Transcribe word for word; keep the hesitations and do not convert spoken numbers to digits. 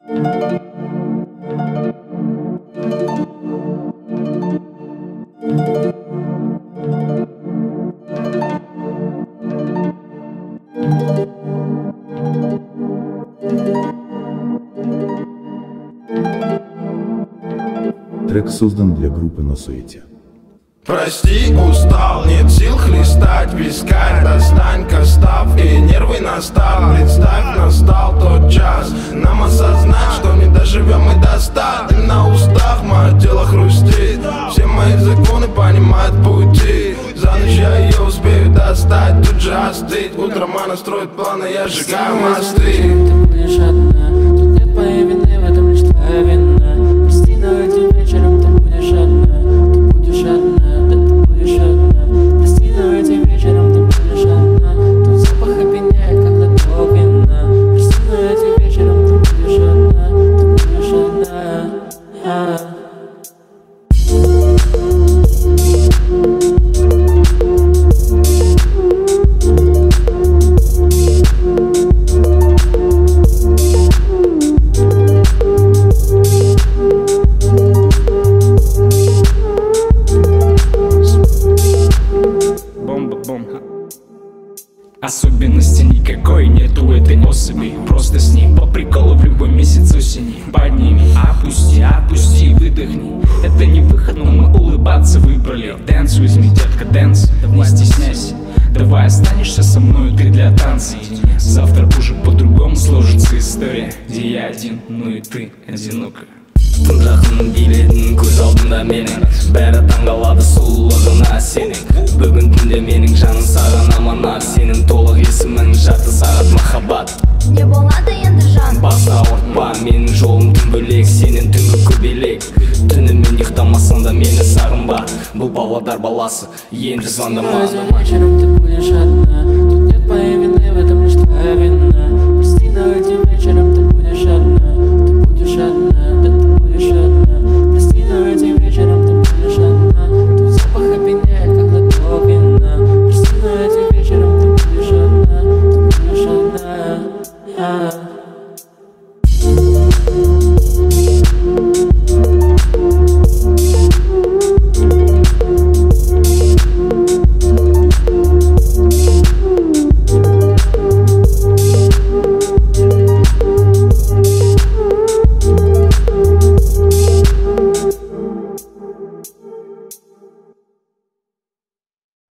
Трек создан для группы на суете. Прости, устал, нет сил хлестать вискарь. Достань-ка став, и нервы настал. Представь, настал тот час нам осознать, что не доживем и до ста. Ты на устах, мое тело хрустит. Все мои законы понимают пути. За ночь я ее успею достать, тут же остыть. Утром она строит планы, я сжигаю мосты. Ты будешь одна, тут нет моей вины, в этом лишь твоя вина. Прости, но этим вечером ты будешь одна. Ты будешь одна, да ты будешь одна. Прости, но этим вечером ты будешь одна. Тут запах опьяняет, как глоток вина. Прости, но этим вечером ты будешь одна. Ты будешь одна. А-а-а. Особенности никакой нету этой особи. Просто с ней по приколу в любой месяц осени. Подними, опусти, опусти, выдохни. Это не выход, но мы улыбаться выбрали. Dance with me, детка, dance, не стесняйся. Давай останешься со мной, ты для танца. Завтра уже по-другому сложится история, где я один, ну и ты одинока. Тым жақын билетін көз алдымда менің. Бәрі таңғалады сұлулығына сенің. Бүгін түнде менің жаным саған аманат. Сенің толық есімің жарты сағат махаббат. Не болады енді жан, бас ауыртпа, менің жолым түн бөлек, сенен түнгі көбелек. Түнімен ұйықтамасаң да мені сағынба. Бұл Павлодар баласы, енді звондама. Вечером ты будешь одна, тут нет моей